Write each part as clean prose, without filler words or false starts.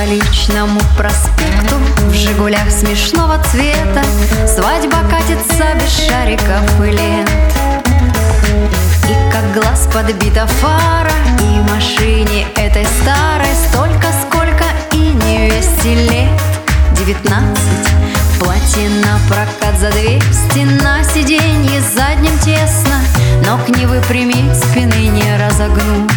столичному проспекту в «Жигулях» смешного цвета свадьба катится без шариков и лент. И как глаз подбита фара, и машине этой старой столько, сколько и невесте лет. 19, платье на прокат за 200, на сиденье задним тесно, ног не выпрямить, спины не разогнуть.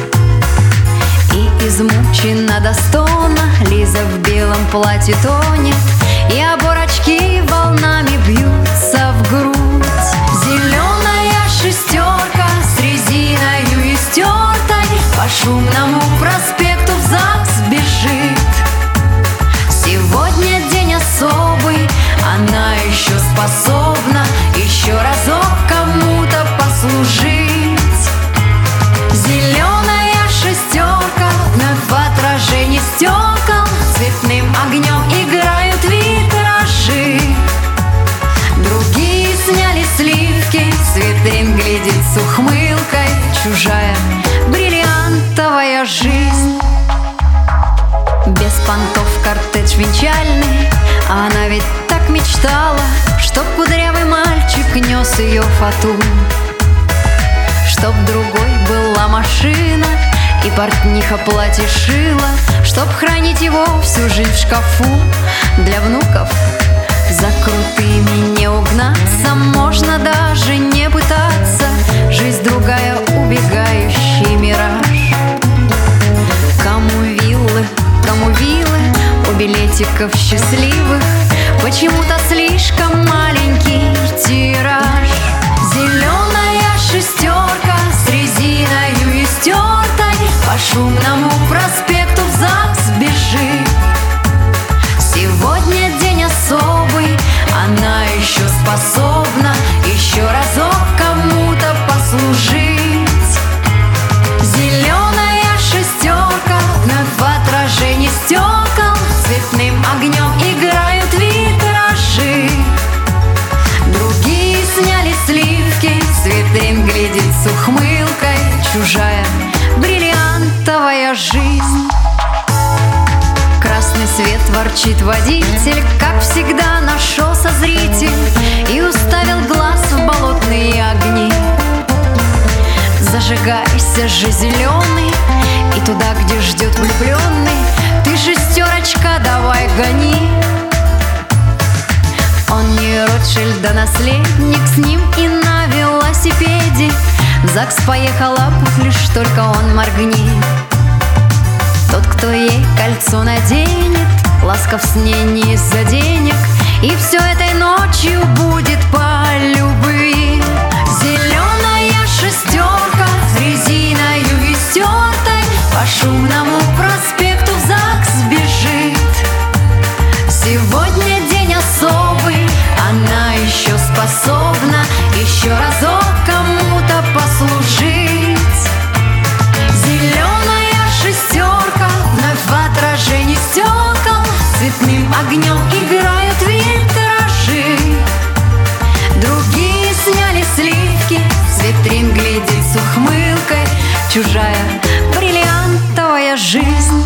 И измучена до стона Лиза в белом платье тонет, и оборочки волнами бьются в грудь. Зеленая шестерка с резиною истертой по шумному проспекту в ЗАГС бежит. Сегодня день особый, она еще способна еще разок кому-то послужить. Зеленая шестерка вновь в отражении стекол цветным огнем играют витражи. Другие сняли сливки, с витрин глядит с ухмылкой чужая бриллиантовая жизнь. Без понтов кортедж венчальный, а она ведь так мечтала, чтоб кудрявый мальчик нес ее фату, чтоб другой была машина и портниха платье шила, чтоб хранить его всю жизнь в шкафу для внуков. За крутыми не угнаться, можно даже не пытаться, жизнь другая, убегающий мираж. Кому виллы, у билетиков счастливых почему-то слишком маленький тираж. Зеленая шестерка с резиною истертой по шумному проспекту в ЗАГС бежит. Сегодня день особый, она еще способна еще разок кому-то послужить. Зеленая шестерка вновь в отражении стекол цветным огнем играют витражи. Другие сняли сливки, с витрин глядит с ухмылкой чужая бриллиантовая жизнь. Красный свет ворчит водитель, как всегда нашелся зритель и уставил глаз в болотные огни. Зажигайся же, зеленый, и туда, где ждет влюбленный, ты, шестерочка, давай гони. Он не Ротшильд, да наследник, с ним и на велосипеде в ЗАГС поехала, лишь только он моргни. Тот, кто ей кольцо наденет, ласков с ней не из-за денег, и все этой ночью будет по любви. Зеленая шестерка с резиною истертой по шумному проспекту в ЗАГС бежит. Сегодня день особый, она еще способна еще разок кому-то послужить. Зеленая шестерка вновь в отражении стекол цветным огнем играют витражи. Другие сняли сливки, с витрин глядит с ухмылкой чужая бриллиантовая жизнь.